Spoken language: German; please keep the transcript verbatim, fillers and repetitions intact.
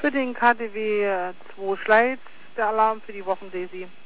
Für den K D W zwei Schleiz, der Alarm für die Wochen-Daisy.